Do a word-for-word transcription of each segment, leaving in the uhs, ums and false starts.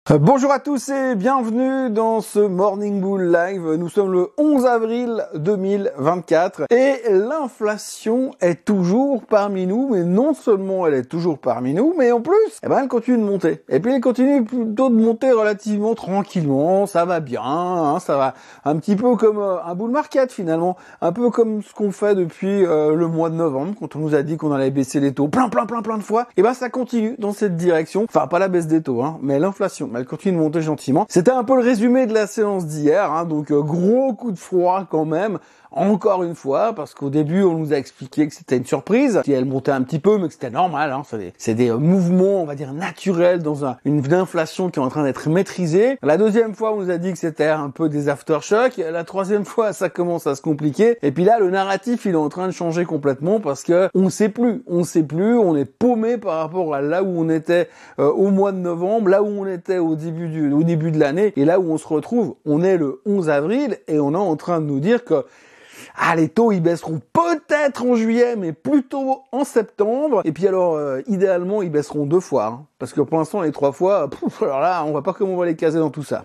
Euh, Bonjour à tous et bienvenue dans ce Morning Bull Live. Nous sommes le onze avril deux mille vingt-quatre et l'inflation est toujours parmi nous, mais non seulement elle est toujours parmi nous, mais en plus, eh ben, elle continue de monter. Et puis elle continue plutôt de monter relativement tranquillement, ça va bien, hein, ça va un petit peu comme euh, un bull market finalement, un peu comme ce qu'on fait depuis euh, le mois de novembre, quand on nous a dit qu'on allait baisser les taux plein plein plein plein de fois. Et ben ça continue dans cette direction, enfin pas la baisse des taux, hein, mais l'inflation. Elle continue de monter gentiment. C'était un peu le résumé de la séance d'hier, hein, donc euh, gros coup de froid quand même, encore une fois, parce qu'au début on nous a expliqué que c'était une surprise, qu'elle montait un petit peu, mais que c'était normal, hein, c'est des, c'est des euh, mouvements, on va dire, naturels dans un, une inflation qui est en train d'être maîtrisée. La deuxième fois on nous a dit que c'était un peu des aftershocks, la troisième fois ça commence à se compliquer, et puis là le narratif il est en train de changer complètement parce que on sait plus, on sait plus, on est paumé par rapport à là où on était euh, au mois de novembre, là où on était au début du, au début de l'année, et là où on se retrouve, on est le onze avril et on est en train de nous dire que ah, les taux ils baisseront peut-être en juillet, mais plutôt en septembre. Et puis alors, euh, idéalement, ils baisseront deux fois, hein, parce que pour l'instant, les trois fois, pouf, alors là, on voit pas comment on va les caser dans tout ça.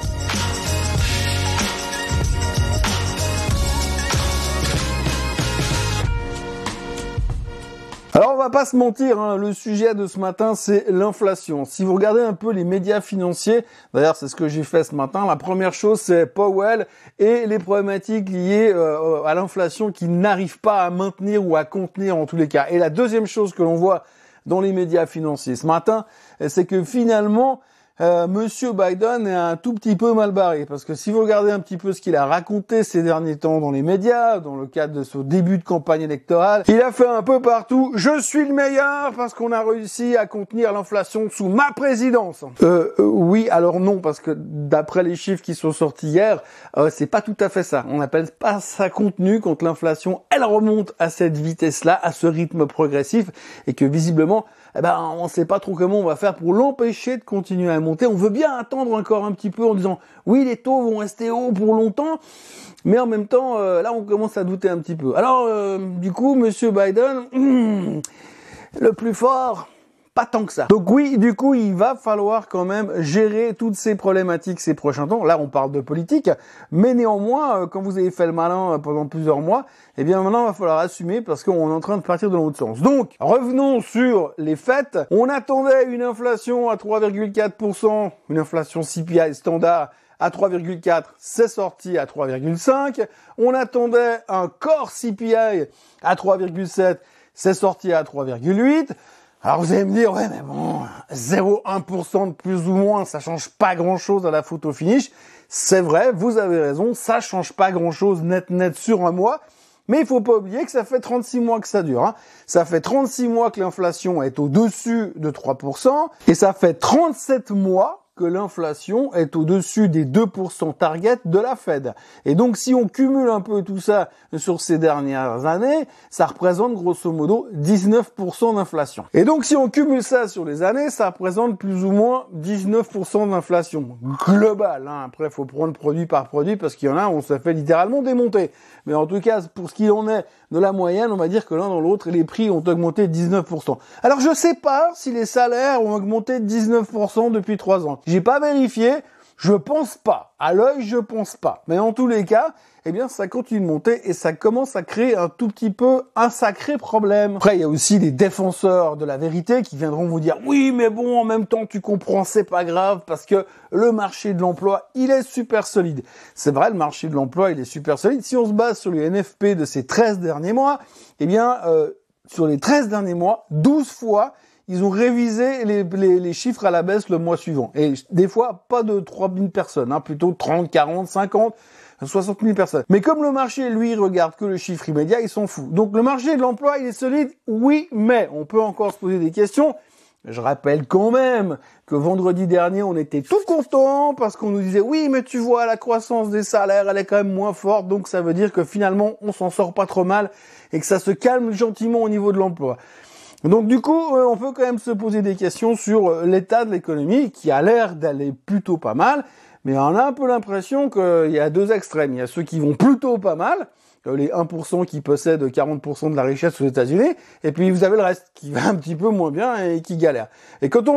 Alors on va pas se mentir, hein, le sujet de ce matin c'est l'inflation. Si vous regardez un peu les médias financiers, d'ailleurs c'est ce que j'ai fait ce matin, la première chose c'est Powell et les problématiques liées euh, à l'inflation qui n'arrivent pas à maintenir ou à contenir en tous les cas. Et la deuxième chose que l'on voit dans les médias financiers ce matin, c'est que finalement Euh, Monsieur Biden est un tout petit peu mal barré, parce que si vous regardez un petit peu ce qu'il a raconté ces derniers temps dans les médias, dans le cadre de ce début de campagne électorale, il a fait un peu partout « Je suis le meilleur parce qu'on a réussi à contenir l'inflation sous ma présidence ». Euh, euh, oui, alors non, parce que d'après les chiffres qui sont sortis hier, euh, c'est pas tout à fait ça. On n'appelle pas ça contenu quand l'inflation, elle remonte à cette vitesse-là, à ce rythme progressif, et que visiblement, eh ben, on sait pas trop comment on va faire pour l'empêcher de continuer à monter. On veut bien attendre encore un petit peu en disant oui, les taux vont rester hauts pour longtemps, mais en même temps, euh, là, on commence à douter un petit peu. Alors, euh, du coup, Monsieur Biden, hum, le plus fort, pas tant que ça. Donc oui, du coup, il va falloir quand même gérer toutes ces problématiques ces prochains temps. Là, on parle de politique, mais néanmoins, euh, quand vous avez fait le malin pendant plusieurs mois, eh bien maintenant, il va falloir assumer parce qu'on est en train de partir dans l'autre sens. Donc, revenons sur les faits. On attendait une inflation à trois virgule quatre pour cent, une inflation C P I standard à trois virgule quatre, c'est sorti à trois virgule cinq. On attendait un core C P I à trois virgule sept, c'est sorti à trois virgule huit. Alors vous allez me dire, ouais mais bon, zéro virgule un pour cent de plus ou moins, ça change pas grand-chose à la photo finish. C'est vrai, vous avez raison, ça change pas grand-chose net net sur un mois. Mais il faut pas oublier que ça fait trente-six mois que ça dure. Hein. Ça fait trente-six mois que l'inflation est au-dessus de trois pour cent et ça fait trente-sept mois que l'inflation est au-dessus des deux pour cent target de la Fed. Et donc, si on cumule un peu tout ça sur ces dernières années, ça représente grosso modo dix-neuf pour cent d'inflation. Et donc, si on cumule ça sur les années, ça représente plus ou moins dix-neuf pour cent d'inflation globale. Hein. Après, il faut prendre produit par produit parce qu'il y en a, on se fait littéralement démonter. Mais en tout cas, pour ce qu'il en est de la moyenne, on va dire que l'un dans l'autre, les prix ont augmenté de dix-neuf pour cent. Alors, je sais pas si les salaires ont augmenté de dix-neuf pour cent depuis trois ans. J'ai pas vérifié, je pense pas. À l'œil, je pense pas. Mais en tous les cas, eh bien, ça continue de monter et ça commence à créer un tout petit peu un sacré problème. Après, il y a aussi des défenseurs de la vérité qui viendront vous dire oui, mais bon, en même temps, tu comprends, c'est pas grave parce que le marché de l'emploi, il est super solide. C'est vrai, le marché de l'emploi, il est super solide. Si on se base sur les N F P de ces treize derniers mois, eh bien, euh, sur les treize derniers mois, douze fois, ils ont révisé les, les, les chiffres à la baisse le mois suivant. Et des fois, pas de trois mille personnes, hein, plutôt trente, quarante, cinquante, soixante mille personnes. Mais comme le marché, lui, regarde que le chiffre immédiat, il s'en fout. Donc le marché de l'emploi, il est solide, oui, mais on peut encore se poser des questions. Je rappelle quand même que vendredi dernier, on était tout contents parce qu'on nous disait « Oui, mais tu vois, la croissance des salaires, elle est quand même moins forte, donc ça veut dire que finalement, on s'en sort pas trop mal et que ça se calme gentiment au niveau de l'emploi. » Donc du coup, on peut quand même se poser des questions sur l'état de l'économie qui a l'air d'aller plutôt pas mal, mais on a un peu l'impression qu'il y a deux extrêmes. Il y a ceux qui vont plutôt pas mal, les un pour cent qui possèdent quarante pour cent de la richesse aux États-Unis, et puis vous avez le reste qui va un petit peu moins bien et qui galère. Et quand on regarde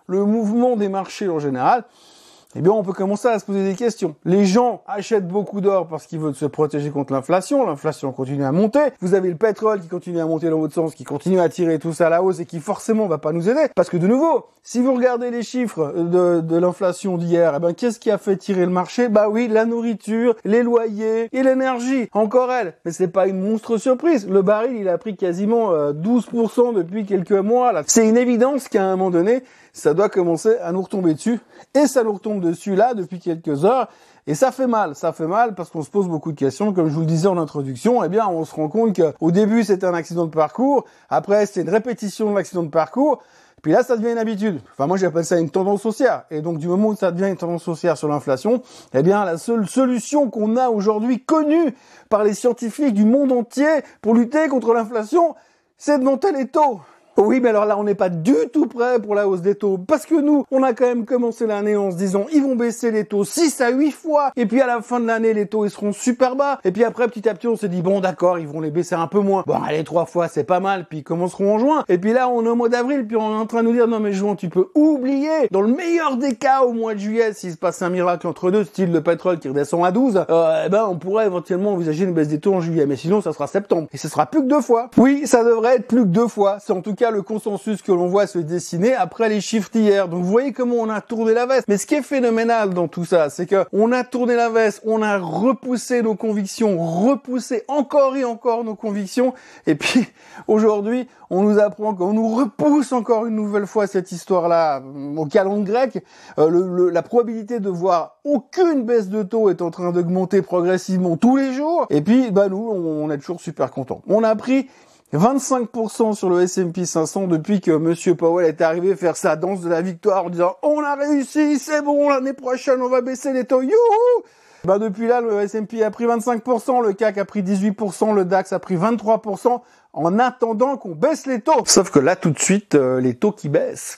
le mouvement des marchés en général, eh bien, on peut commencer à se poser des questions. Les gens achètent beaucoup d'or parce qu'ils veulent se protéger contre l'inflation. L'inflation continue à monter. Vous avez le pétrole qui continue à monter dans votre sens, qui continue à tirer tout ça à la hausse et qui forcément va pas nous aider. Parce que de nouveau, si vous regardez les chiffres de, de l'inflation d'hier, eh ben, qu'est-ce qui a fait tirer le marché? Bah oui, la nourriture, les loyers et l'énergie. Encore elle. Mais c'est pas une monstre surprise. Le baril, il a pris quasiment euh, douze pour cent depuis quelques mois, là. C'est une évidence qu'à un moment donné, ça doit commencer à nous retomber dessus. Et ça nous retombe dessus là depuis quelques heures. Et ça fait mal. Ça fait mal parce qu'on se pose beaucoup de questions. Comme je vous le disais en introduction, eh bien, on se rend compte qu'au début, c'était un accident de parcours. Après, c'était une répétition de l'accident de parcours. Puis là, ça devient une habitude. Enfin, moi, j'appelle ça une tendance haussière. Et donc, du moment où ça devient une tendance haussière sur l'inflation, eh bien, la seule solution qu'on a aujourd'hui connue par les scientifiques du monde entier pour lutter contre l'inflation, c'est de monter les taux. Oui, mais alors là, on n'est pas du tout prêt pour la hausse des taux. Parce que nous, on a quand même commencé l'année en se disant, ils vont baisser les taux six à huit fois. Et puis à la fin de l'année, les taux, ils seront super bas. Et puis après, petit à petit, on s'est dit, bon, d'accord, ils vont les baisser un peu moins. Bon, allez, trois fois, c'est pas mal. Puis ils commenceront en juin. Et puis là, on est au mois d'avril. Puis on est en train de nous dire, non, mais juin, tu peux oublier. Dans le meilleur des cas, au mois de juillet, s'il se passe un miracle entre deux, style le pétrole qui redescend à douze, euh, eh ben, on pourrait éventuellement envisager une baisse des taux en juillet. Mais sinon, ça sera septembre. Et ce sera plus que deux fois. Oui, ça devrait être plus que deux fois. C'est en tout cas le consensus que l'on voit se dessiner après les chiffres d'hier. Donc vous voyez comment on a tourné la veste. Mais ce qui est phénoménal dans tout ça, c'est que on a tourné la veste, on a repoussé nos convictions, repoussé encore et encore nos convictions. Et puis aujourd'hui, on nous apprend qu'on nous repousse encore une nouvelle fois cette histoire-là au calendrier grec. Euh, le, le, la probabilité de voir aucune baisse de taux est en train d'augmenter progressivement tous les jours. Et puis, bah nous, on, on est toujours super contents. On a pris vingt-cinq pour cent sur le S and P cinq cents depuis que Monsieur Powell est arrivé faire sa danse de la victoire en disant « On a réussi, c'est bon, l'année prochaine, on va baisser les taux, youhou !» Ben depuis là, le S and P a pris vingt-cinq pour cent, le C A C a pris dix-huit pour cent, le DAX a pris vingt-trois pour cent en attendant qu'on baisse les taux. Sauf que là, tout de suite, euh, les taux qui baissent.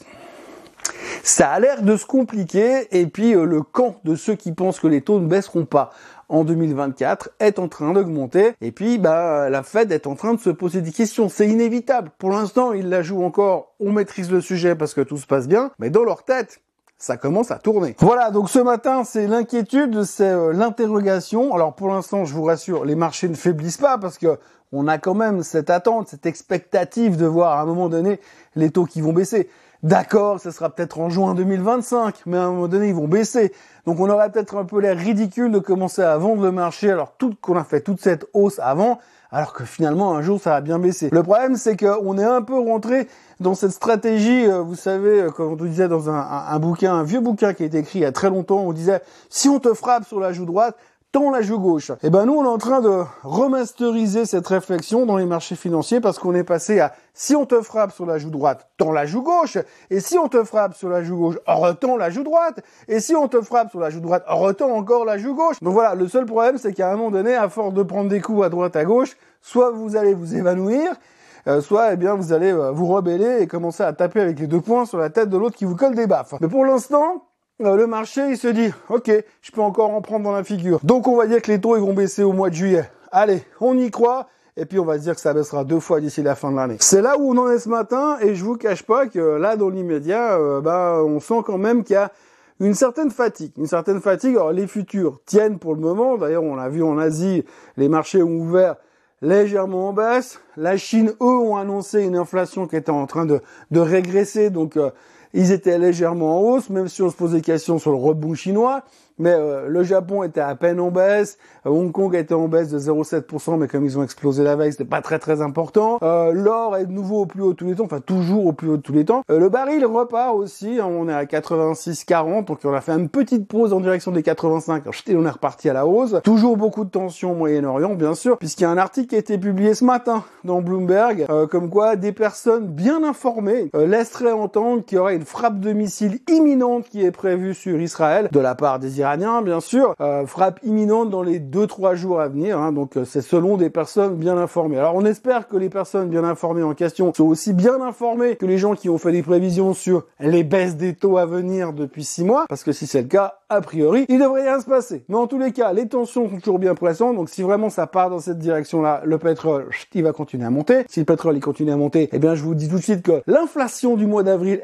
Ça a l'air de se compliquer et puis euh, le camp de ceux qui pensent que les taux ne baisseront pas en deux mille vingt-quatre est en train d'augmenter et puis bah la Fed est en train de se poser des questions, c'est inévitable. Pour l'instant, ils la jouent encore, on maîtrise le sujet parce que tout se passe bien, mais dans leur tête, ça commence à tourner. Voilà, donc ce matin, c'est l'inquiétude, c'est euh, l'interrogation. Alors pour l'instant, je vous rassure, les marchés ne faiblissent pas parce que on a quand même cette attente, cette expectative de voir à un moment donné les taux qui vont baisser. D'accord, ça sera peut-être en juin deux mille vingt-cinq, mais à un moment donné, ils vont baisser. Donc on aurait peut-être un peu l'air ridicule de commencer à vendre le marché alors tout qu'on a fait toute cette hausse avant, alors que finalement un jour ça va bien baisser. Le problème, c'est qu'on est un peu rentré dans cette stratégie, vous savez, comme on disait dans un, un, un bouquin, un vieux bouquin qui a été écrit il y a très longtemps, on disait « Si on te frappe sur la joue droite, tends la joue gauche ». Et ben nous, on est en train de remasteriser cette réflexion dans les marchés financiers parce qu'on est passé à si on te frappe sur la joue droite, tends la joue gauche. Et si on te frappe sur la joue gauche, retends la joue droite. Et si on te frappe sur la joue droite, retends encore la joue gauche. Donc voilà, le seul problème, c'est qu'à un moment donné, à force de prendre des coups à droite, à gauche, soit vous allez vous évanouir, euh, soit eh bien vous allez euh, vous rebeller et commencer à taper avec les deux poings sur la tête de l'autre qui vous colle des baffes. Mais pour l'instant, Euh, le marché, il se dit, ok, je peux encore en prendre dans la figure. Donc on va dire que les taux, ils vont baisser au mois de juillet. Allez, on y croit. Et puis on va se dire que ça baissera deux fois d'ici la fin de l'année. C'est là où on en est ce matin, et je vous cache pas que là, dans l'immédiat, euh, bah, on sent quand même qu'il y a une certaine fatigue. Une certaine fatigue. Alors les futurs tiennent pour le moment. D'ailleurs, on l'a vu en Asie, les marchés ont ouvert légèrement en baisse. La Chine, eux, ont annoncé une inflation qui était en train de, de régresser. Donc euh, ils étaient légèrement en hausse, même si on se pose des questions sur le rebond chinois. Mais euh, le Japon était à peine en baisse, euh, Hong Kong était en baisse de zéro virgule sept pour cent, mais comme ils ont explosé la veille, c'était pas très très important. Euh, l'or est de nouveau au plus haut de tous les temps, enfin toujours au plus haut de tous les temps. Euh, le baril repart aussi, hein, on est à quatre-vingt-six quarante, donc on a fait une petite pause en direction des quatre-vingt-cinq, alors on est reparti à la hausse. Toujours beaucoup de tensions au Moyen-Orient, bien sûr, puisqu'il y a un article qui a été publié ce matin dans Bloomberg, euh, comme quoi des personnes bien informées euh, laisseraient entendre qu'il y aurait une frappe de missiles imminente qui est prévue sur Israël, de la part des Iraniens. Iranien, bien sûr, euh, frappe imminente dans les deux trois jours à venir, hein, donc euh, c'est selon des personnes bien informées. Alors on espère que les personnes bien informées en question sont aussi bien informées que les gens qui ont fait des prévisions sur les baisses des taux à venir depuis six mois, parce que si c'est le cas, a priori, il devrait rien se passer. Mais en tous les cas, les tensions sont toujours bien pressantes, donc si vraiment ça part dans cette direction-là, le pétrole, il va continuer à monter. Si le pétrole il continue à monter, eh bien je vous dis tout de suite que l'inflation du mois d'avril, elle va pas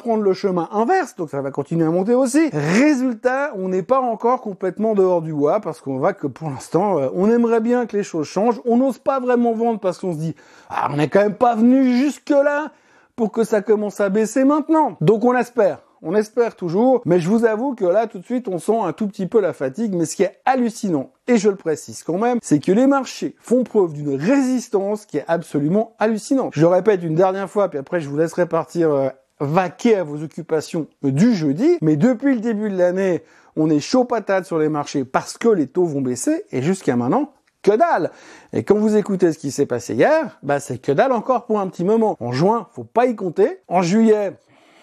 prendre le chemin inverse, donc ça va continuer à monter aussi. Résultat, on n'est pas encore complètement dehors du bois, parce qu'on voit que pour l'instant, euh, on aimerait bien que les choses changent. On n'ose pas vraiment vendre parce qu'on se dit, ah, on n'est quand même pas venu jusque-là pour que ça commence à baisser maintenant. Donc on espère. On espère toujours, mais je vous avoue que là, tout de suite, on sent un tout petit peu la fatigue. Mais ce qui est hallucinant, et je le précise quand même, c'est que les marchés font preuve d'une résistance qui est absolument hallucinante. Je répète une dernière fois, puis après je vous laisserai partir euh, vaquer à vos occupations euh, du jeudi. Mais depuis le début de l'année, on est chaud patate sur les marchés parce que les taux vont baisser, et jusqu'à maintenant, que dalle. Et quand vous écoutez ce qui s'est passé hier, bah c'est que dalle encore pour un petit moment. En juin, faut pas y compter. En juillet,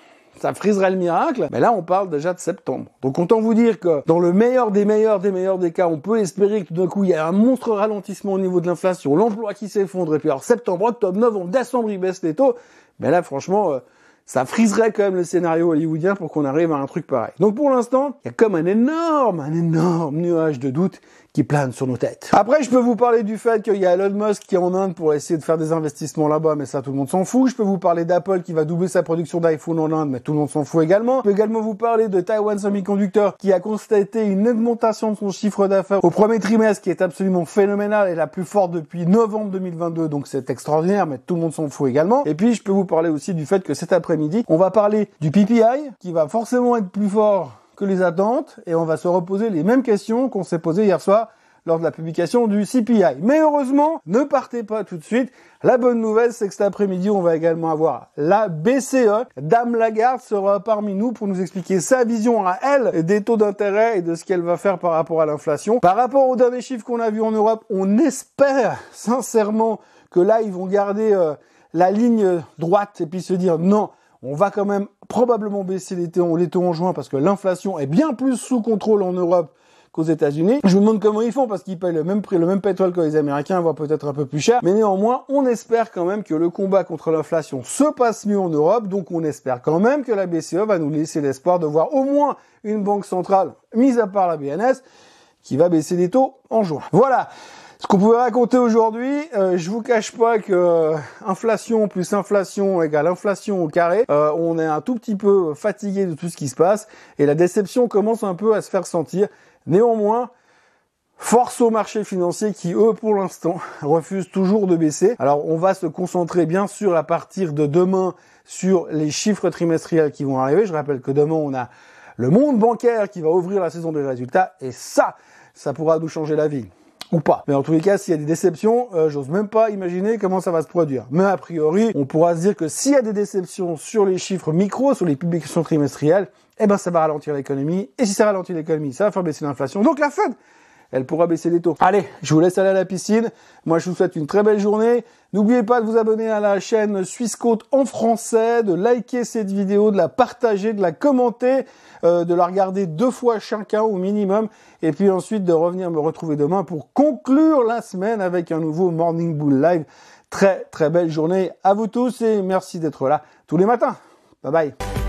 ça friserait le miracle, mais là on parle déjà de septembre. Donc autant vous dire que dans le meilleur des meilleurs des meilleurs des cas, on peut espérer que tout d'un coup il y a un monstre ralentissement au niveau de l'inflation, l'emploi qui s'effondre, et puis alors septembre, octobre, novembre, décembre, ils baissent les taux. Mais là franchement, euh, ça friserait quand même le scénario hollywoodien pour qu'on arrive à un truc pareil. Donc pour l'instant, il y a comme un énorme, un énorme nuage de doute qui plane sur nos têtes. Après, je peux vous parler du fait qu'il y a Elon Musk qui est en Inde pour essayer de faire des investissements là-bas, mais ça, tout le monde s'en fout. Je peux vous parler d'Apple qui va doubler sa production d'iPhone en Inde, mais tout le monde s'en fout également. Je peux également vous parler de Taiwan Semiconductor qui a constaté une augmentation de son chiffre d'affaires au premier trimestre qui est absolument phénoménale et la plus forte depuis novembre deux mille vingt-deux, donc c'est extraordinaire, mais tout le monde s'en fout également. Et puis, je peux vous parler aussi du fait que cet après-midi, on va parler du P P I qui va forcément être plus fort que les attentes, et on va se reposer les mêmes questions qu'on s'est posées hier soir lors de la publication du C P I. Mais heureusement, ne partez pas tout de suite. La bonne nouvelle, c'est que cet après-midi, on va également avoir la B C E. Dame Lagarde sera parmi nous pour nous expliquer sa vision à elle des taux d'intérêt et de ce qu'elle va faire par rapport à l'inflation. Par rapport aux derniers chiffres qu'on a vus en Europe, on espère sincèrement que là, ils vont garder euh, la ligne droite et puis se dire non, on va quand même probablement baisser les taux, les taux en juin parce que l'inflation est bien plus sous contrôle en Europe qu'aux États-Unis. Je me demande comment ils font parce qu'ils payent le même prix, le même pétrole que les Américains, voire peut-être un peu plus cher. Mais néanmoins, on espère quand même que le combat contre l'inflation se passe mieux en Europe. Donc on espère quand même que la B C E va nous laisser l'espoir de voir au moins une banque centrale, mise à part la B N S, qui va baisser les taux en juin. Voilà ce qu'on pouvait raconter aujourd'hui. Euh, je vous cache pas que euh, inflation plus inflation égale inflation au carré. Euh, on est un tout petit peu fatigué de tout ce qui se passe et la déception commence un peu à se faire sentir. Néanmoins, force aux marchés financiers qui, eux, pour l'instant, refusent toujours de baisser. Alors, on va se concentrer bien sûr à partir de demain sur les chiffres trimestriels qui vont arriver. Je rappelle que demain, on a le monde bancaire qui va ouvrir la saison des résultats et ça, ça pourra nous changer la vie. Ou pas. Mais en tous les cas, s'il y a des déceptions, euh, j'ose même pas imaginer comment ça va se produire. Mais a priori, on pourra se dire que s'il y a des déceptions sur les chiffres micro, sur les publications trimestrielles, eh ben ça va ralentir l'économie. Et si ça ralentit l'économie, ça va faire baisser l'inflation. Donc la Fed, elle pourra baisser les taux. Allez, je vous laisse aller à la piscine. Moi, je vous souhaite une très belle journée. N'oubliez pas de vous abonner à la chaîne Suisse Côte en français, de liker cette vidéo, de la partager, de la commenter, euh, de la regarder deux fois chacun au minimum, et puis ensuite de revenir me retrouver demain pour conclure la semaine avec un nouveau Morning Bull Live. Très, très belle journée à vous tous et merci d'être là tous les matins. Bye bye.